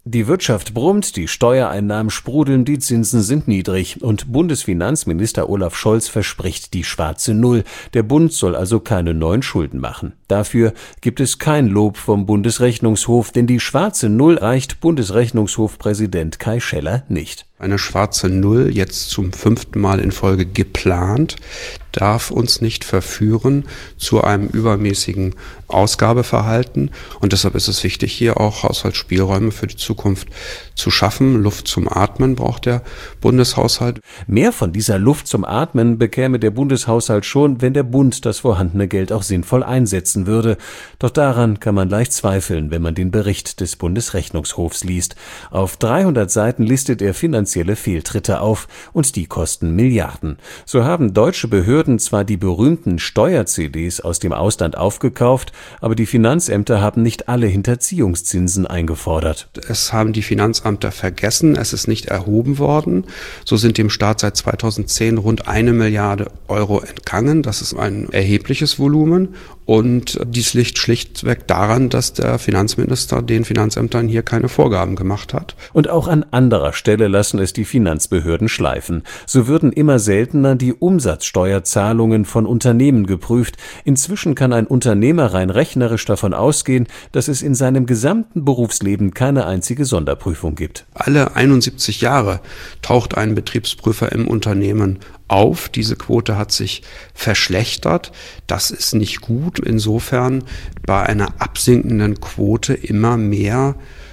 Die Wirtschaft brummt, die Steuereinnahmen sprudeln, die Zinsen sind niedrig und Bundesfinanzminister Olaf Scholz verspricht die schwarze Null. Der Bund soll also keine neuen Schulden machen. Dafür gibt es kein Lob vom Bundesrechnungshof, denn die schwarze Null reicht Bundesrechnungshofpräsident Kai Scheller nicht. Eine schwarze Null, jetzt zum 5. Mal in Folge geplant, darf uns nicht verführen zu einem übermäßigen Ausgabeverhalten. Und deshalb ist es wichtig, hier auch Haushaltsspielräume für die Zukunft zu schaffen. Luft zum Atmen braucht der Bundeshaushalt. Mehr von dieser Luft zum Atmen bekäme der Bundeshaushalt schon, wenn der Bund das vorhandene Geld auch sinnvoll einsetzen würde. Doch daran kann man leicht zweifeln, wenn man den Bericht des Bundesrechnungshofs liest. Auf 300 Seiten listet er finanzielle Fehltritte auf und die kosten Milliarden. So haben deutsche Behörden zwar die berühmten Steuer-CDs aus dem Ausland aufgekauft, aber die Finanzämter haben nicht alle Hinterziehungszinsen eingefordert. Es haben die Finanzämter vergessen, es ist nicht erhoben worden. So sind dem Staat seit 2010 rund 1 Milliarde Euro entgangen. Das ist ein erhebliches Volumen und dies liegt schlichtweg daran, dass der Finanzminister den Finanzämtern hier keine Vorgaben gemacht hat. Und auch an anderer Stelle lassen es die Finanzbehörden schleifen. So würden immer seltener die Umsatzsteuerzahlungen von Unternehmen geprüft. Inzwischen kann ein Unternehmer rein rechnerisch davon ausgehen, dass es in seinem gesamten Berufsleben keine einzige Sonderprüfung gibt. Alle 71 Jahre taucht ein Betriebsprüfer im Unternehmen auf. Diese Quote hat sich verschlechtert. Das ist nicht gut. Insofern bei einer absinkenden Quote immer mehr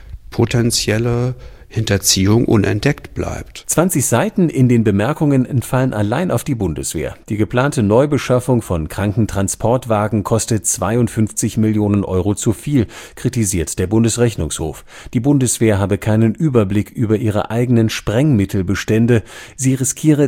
potenzielle Hinterziehung unentdeckt bleibt. 20 Seiten in den Bemerkungen entfallen allein auf die Bundeswehr. Die geplante Neubeschaffung von Krankentransportwagen kostet 52 Millionen Euro zu viel, kritisiert der Bundesrechnungshof. Die Bundeswehr habe keinen Überblick über ihre eigenen Sprengmittelbestände. Sie riskiere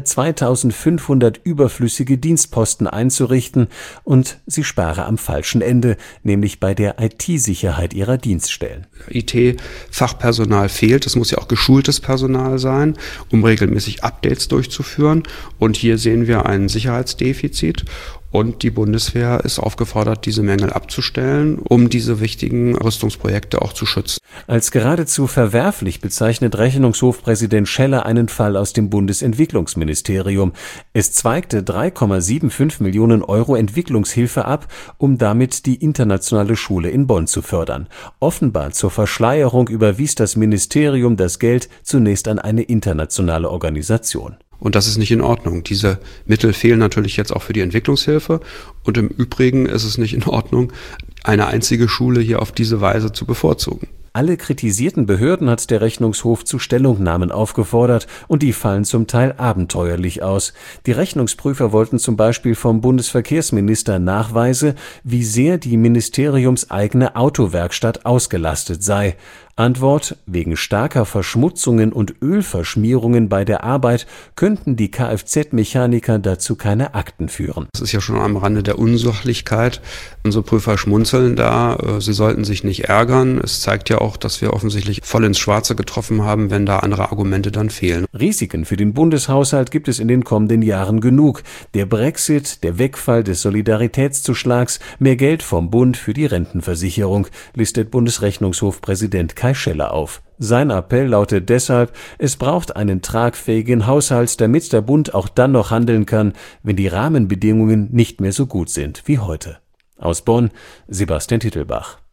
2500 überflüssige Dienstposten einzurichten und sie spare am falschen Ende, nämlich bei der IT-Sicherheit ihrer Dienststellen. IT-Fachpersonal fehlt. Es muss ja auch geschultes Personal sein, um regelmäßig Updates durchzuführen. Und hier sehen wir ein Sicherheitsdefizit. Und die Bundeswehr ist aufgefordert, diese Mängel abzustellen, um diese wichtigen Rüstungsprojekte auch zu schützen. Als geradezu verwerflich bezeichnet Rechnungshofpräsident Scheller einen Fall aus dem Bundesentwicklungsministerium. Es zweigte 3,75 Millionen Euro Entwicklungshilfe ab, um damit die internationale Schule in Bonn zu fördern. Offenbar zur Verschleierung überwies das Ministerium das Geld zunächst an eine internationale Organisation. Und das ist nicht in Ordnung. Diese Mittel fehlen natürlich jetzt auch für die Entwicklungshilfe. Und im Übrigen ist es nicht in Ordnung, eine einzige Schule hier auf diese Weise zu bevorzugen. Alle kritisierten Behörden hat der Rechnungshof zu Stellungnahmen aufgefordert und die fallen zum Teil abenteuerlich aus. Die Rechnungsprüfer wollten zum Beispiel vom Bundesverkehrsminister Nachweise, wie sehr die ministeriumseigene Autowerkstatt ausgelastet sei. Antwort: Wegen starker Verschmutzungen und Ölverschmierungen bei der Arbeit könnten die Kfz-Mechaniker dazu keine Akten führen. Das ist ja schon am Rande der Unsachlichkeit. Unsere Prüfer schmunzeln da. Sie sollten sich nicht ärgern. Es zeigt ja auch, dass wir offensichtlich voll ins Schwarze getroffen haben, wenn da andere Argumente dann fehlen. Risiken für den Bundeshaushalt gibt es in den kommenden Jahren genug. Der Brexit, der Wegfall des Solidaritätszuschlags, mehr Geld vom Bund für die Rentenversicherung, listet Bundesrechnungshofpräsident Kai Scheller auf. Sein Appell lautet deshalb: Es braucht einen tragfähigen Haushalt, damit der Bund auch dann noch handeln kann, wenn die Rahmenbedingungen nicht mehr so gut sind wie heute. Aus Bonn, Sebastian Tittelbach.